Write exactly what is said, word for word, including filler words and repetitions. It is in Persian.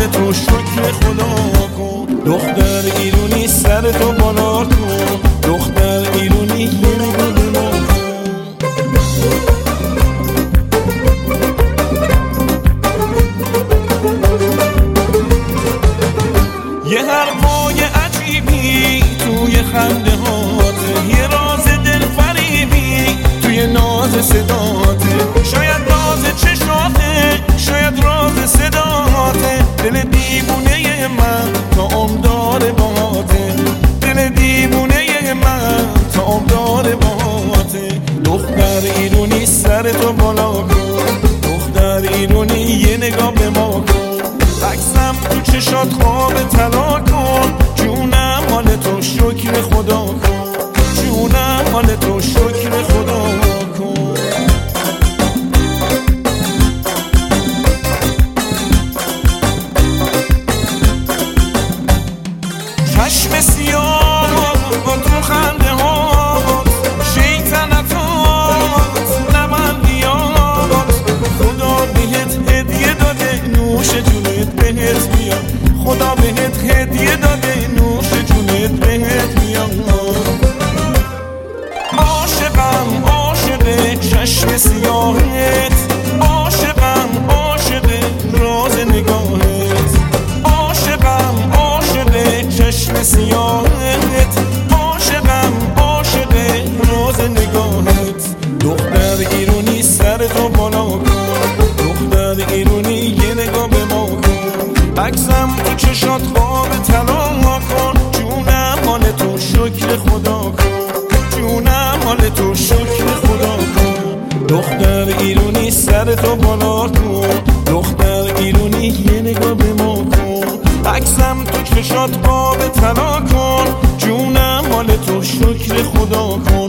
تو شکر خدا کن. دختر ایرونی سر تو بالا کن، دختر ایرونی یه نگاه به ما کن. یه حرفای عجیبی توی خنده هاته، یه راز دل فریبی توی ناز صداته. شاید راز چشاته، شاید راز صداته. دل دیوونه من تا عمر باته، دل دیوونه من تا عمر باته. دختر ایرونی سر تو بالا کن، دختر ایرونی یه نگاه به ما کن. عکسم تو چشات خواب طلا کن، جونم حال تو شکر خدا کن، جونم حال تو شکر خدا کن. چشم سیاه تو خنده ها، شیطنتات نمندیات. خدا بهت هدیه داده نوش جونت بهت میاد، خدا بهت هدیه داده نوش جونت بهت میاد. عاشقم عاشق چشم سیاهت، عاشقم عاشق راز نگاهت. عاشقم عاشق چشم سیاهت، عاشقم عاشق راز نگاهت. دختر ایرونی سر تو بالا کن، دختر ایرونی یه نگاه به ما کن. عکسم تو چشات خواب طلا کن، جونم حال تو شکر خدا کن، جونم حال تو شکر خدا کن. دختر ایرونی سر تو بالا کن، دختر ایرونی یه نگاه به ما کن. عکسم تو چشات خواب طلا کن، جونم حال تو شکر خدا کن.